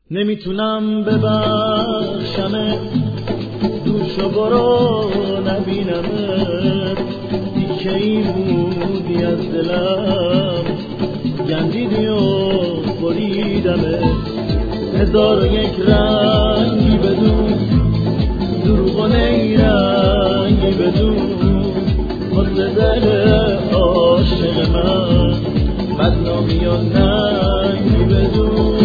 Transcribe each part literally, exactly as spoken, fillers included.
نمیتونم ببخشمت، دور شو برو نبینمت، دیگه ای بودی از دلم، گندیدی و بریدمت. هزار و یک رنگی بدون، دروغ و نیرنگی بدون، واسه دل عاشق من بدنامی و ننگی بدون.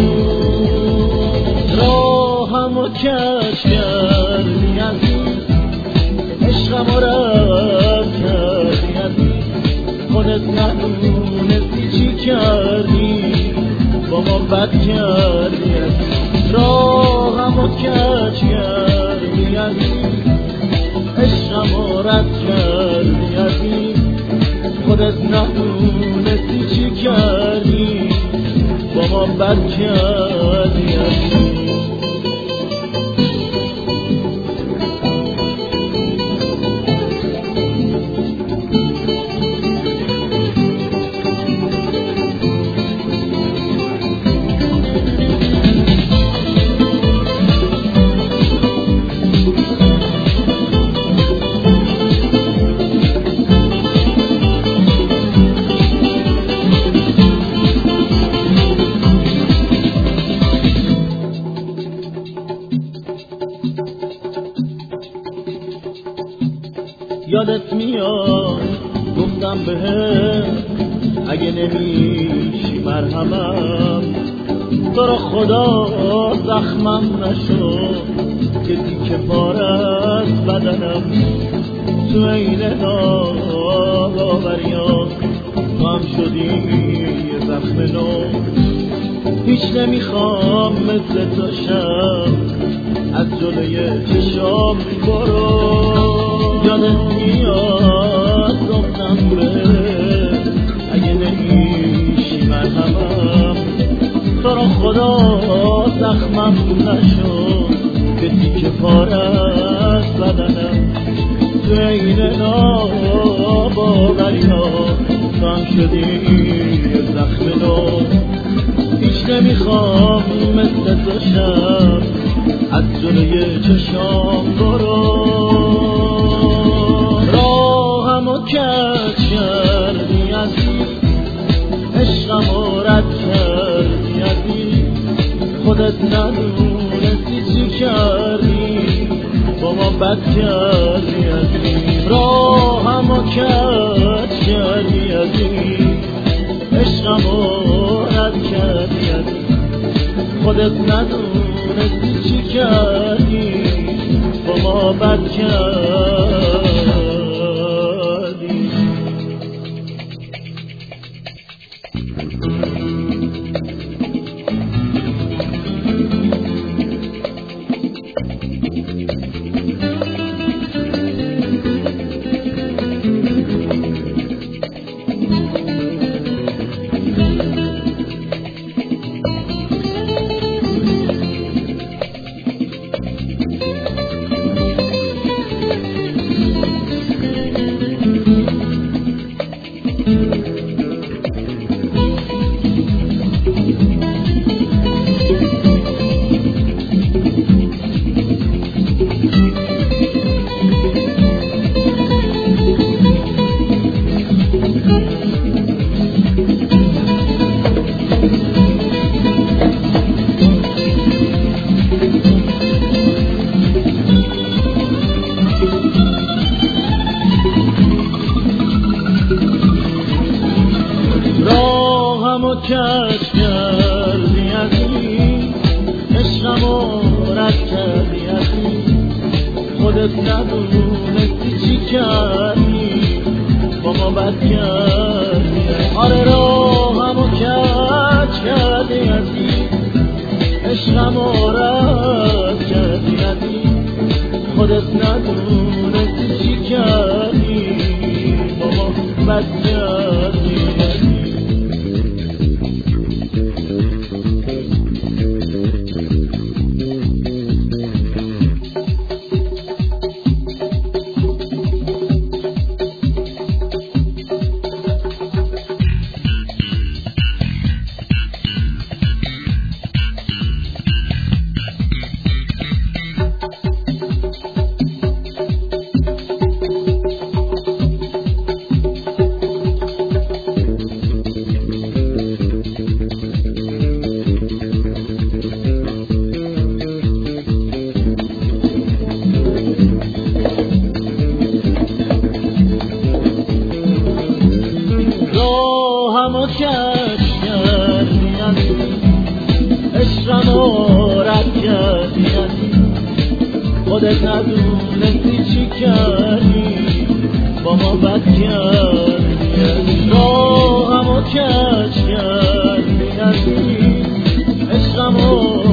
راهمو کج کردی عزیز، عشقمو رد کردی عزیز، خودت ندونستی چی کردی، با ما بد کردی عزیز. راهمو کج کردی عزیز، عشقمو رد کردی عزیز، خودت ندونستی چی کردی، با ما بد کردی عزیز. یادت میاد گفتم بهت اگه نمیشی مرهمم، تو رو خدا زخمم نشو که دیگه پاره از بدنم. تو عین ناباوریا تو هم شدی یه زخم نو، هیچ نمیخوام مثل تو شم، از جلوی چشام برو. یادت میاد گفتم بهت اگه نمیشی مرهمم، تو رو خدا زخمم نشو که دیگه پاره از بدنم. تو عین ناباوریا تو هم شدی یه زخم نو، هیچ نمیخوام مثل تو شم، از جلوی چشام برو. راهمو کج کردی عزیز، عشقمو رد کردی عزیز، خودت ندونستی چی کردی، با ما بد کردی عزیز. راهمو کج کردی عزیز، عشقمو رد کردی عزیز، خودت ندونستی چی کردی، با ما بد کردی. کج کردی عزیز، عشقمو رد کردی عزیز، خودت ندونستی چی کردی، با ما بد کردی. آره راهمو کج کردی عزیز، عشقمو رد کردی عزیز، خودت ندونستی چی کردی، با ما بد کردی. عشقمو رد کردی خودت ندونستی چی کردی با ما بد کردی راهمو کج کردی عشقمو